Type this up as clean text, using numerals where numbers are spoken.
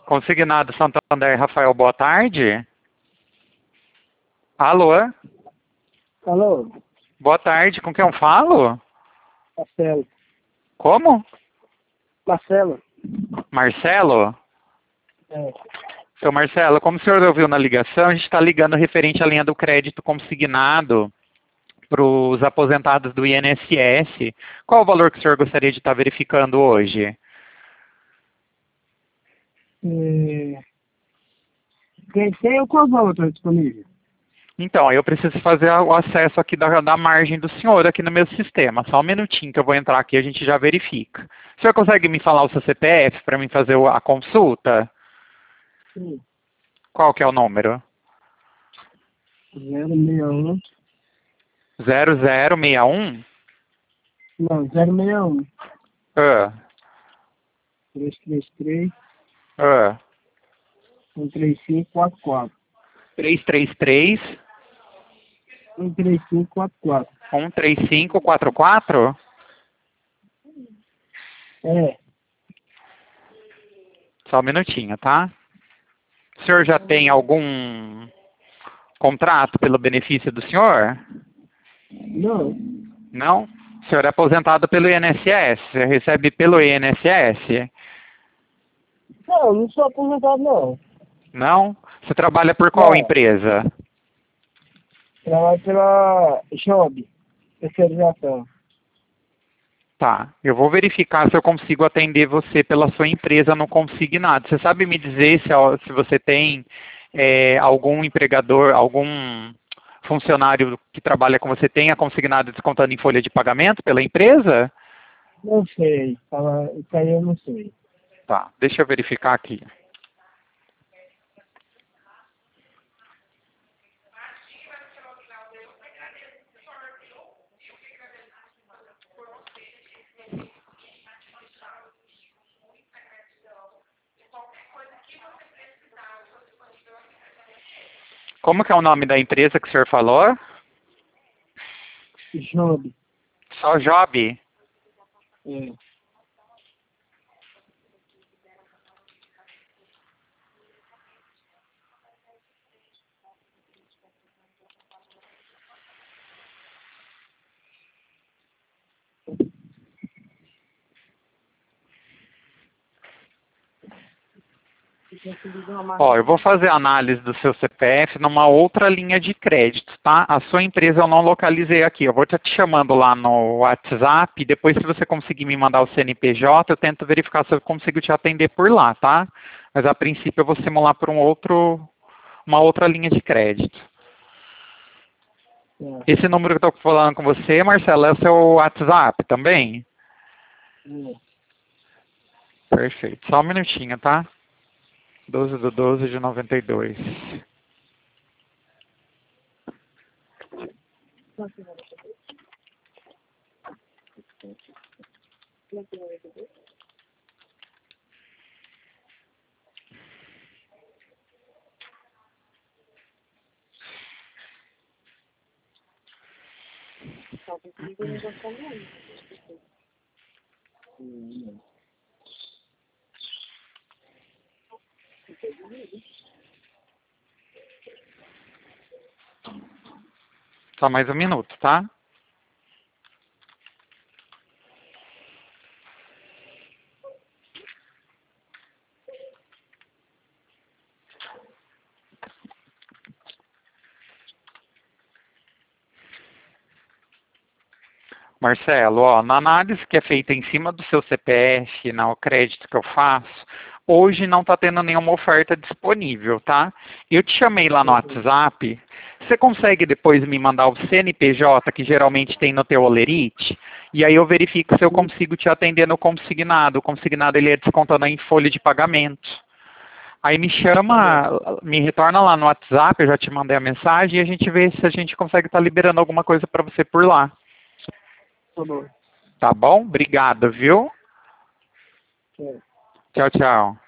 Consignado Santander, Rafael, boa tarde. Alô? Alô, Boa tarde, com quem eu falo? Marcelo. Como? Marcelo? Marcelo? É. Seu Marcelo, como o senhor ouviu na ligação, a gente está ligando referente à linha do crédito consignado para os aposentados do INSS. Qual o valor que o senhor gostaria de estar verificando hoje? Tem ou qual valor está disponível? Então, eu preciso fazer o acesso aqui da margem do senhor aqui no meu sistema. Só um minutinho que eu vou entrar aqui e a gente já verifica. O senhor consegue me falar o seu CPF para mim fazer a consulta? Sim. Qual que é o número? 061. 0061? Não, 061. Ah, 333 ah. 13544. 333 13544. 13544? É. Só um minutinho, tá? O senhor já tem algum contrato pelo benefício do senhor? Não. Não? O senhor é aposentado pelo INSS? Você recebe pelo INSS? Não sou aposentado, não. Não? Você trabalha por qual Não. empresa? Trabalho pela Job. Terceirização. Tá. Eu vou verificar se eu consigo atender você pela sua empresa no consignado. Você sabe me dizer se você tem algum empregador, algum funcionário que trabalha com você tenha consignado descontando em folha de pagamento pela empresa? Não sei. Isso aí eu não sei. Tá. Deixa eu verificar aqui. Como que é o nome da empresa que o senhor falou? Job. Só Job? É. Ó, eu vou fazer a análise do seu CPF numa outra linha de crédito, tá? A sua empresa eu não localizei aqui. Eu vou estar te chamando lá no WhatsApp. Depois, se você conseguir me mandar o CNPJ, eu tento verificar se eu consigo te atender por lá, tá? Mas a princípio eu vou simular por uma outra linha de crédito. É. Esse número que eu estou falando com você, Marcelo, é o seu WhatsApp também? É. Perfeito. Só um minutinho, tá? 12/12 de 92. Só mais um minuto, tá? Marcelo, ó, na análise que é feita em cima do seu CPF, no crédito que eu faço, hoje não está tendo nenhuma oferta disponível, tá? Eu te chamei lá no WhatsApp. Você consegue depois me mandar o CNPJ, que geralmente tem no teu Olerite? E aí eu verifico se eu consigo te atender no consignado. O consignado ele é descontando em folha de pagamento. Aí me chama, me retorna lá no WhatsApp, eu já te mandei a mensagem, e a gente vê se a gente consegue estar liberando alguma coisa para você por lá. Tá bom. Tá bom? Obrigado, viu? É. Tchau, tchau.